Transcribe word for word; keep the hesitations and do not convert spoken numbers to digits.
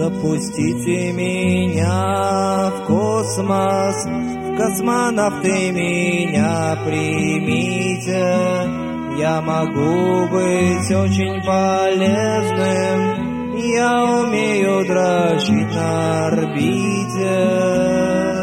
Запустите меня в космос, в космонавты меня примите. Я могу быть очень полезным, я умею дрочить на орбите.